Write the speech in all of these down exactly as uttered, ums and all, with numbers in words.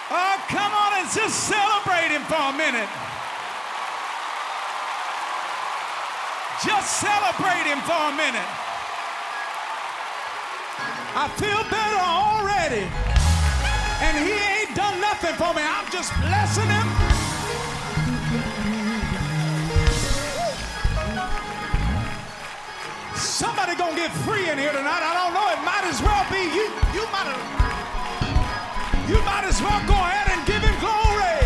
Oh, come on and just celebrate him for a minute. Just celebrate him for a minute. I feel better already. And he ain't done nothing for me. I'm just blessing him. Somebody gonna get free in here tonight. I don't know. It might as well be you. You might have, you might as well go ahead and give him glory.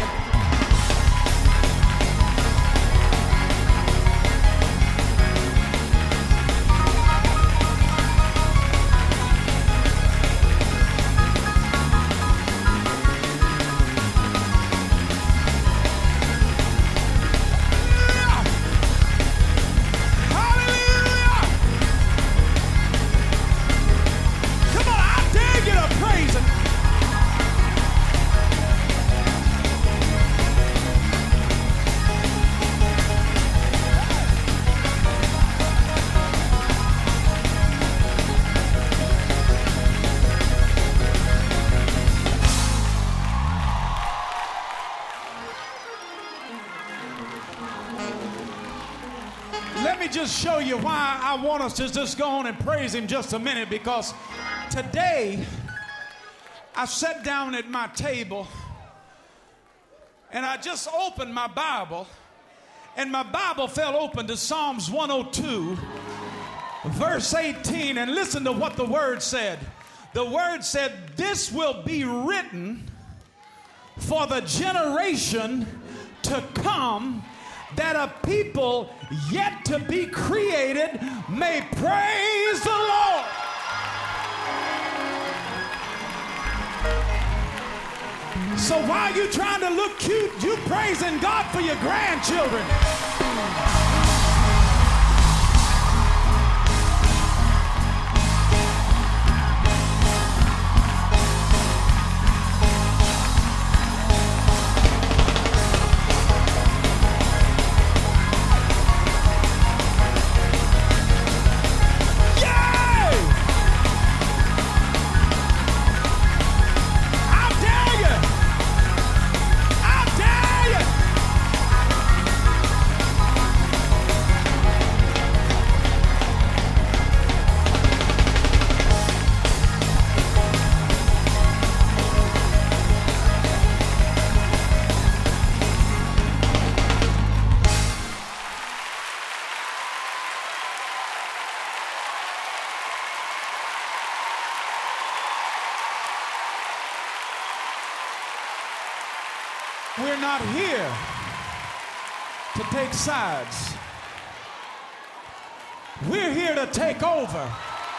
Let me just show you why I want us to just go on and praise him just a minute, because today I sat down at my table and I just opened my Bible, and my Bible fell open to Psalms one oh two, verse eighteen, and listen to what the word said. The word said, "This will be written for the generation to come, that a people yet to be created may praise the Lord." So while you trying to look cute, you praising God for your grandchildren. We're not here to take sides. We're here to take over.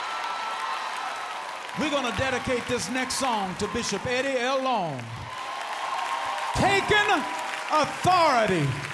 We're going to dedicate this next song to Bishop Eddie L. Long. Taking authority.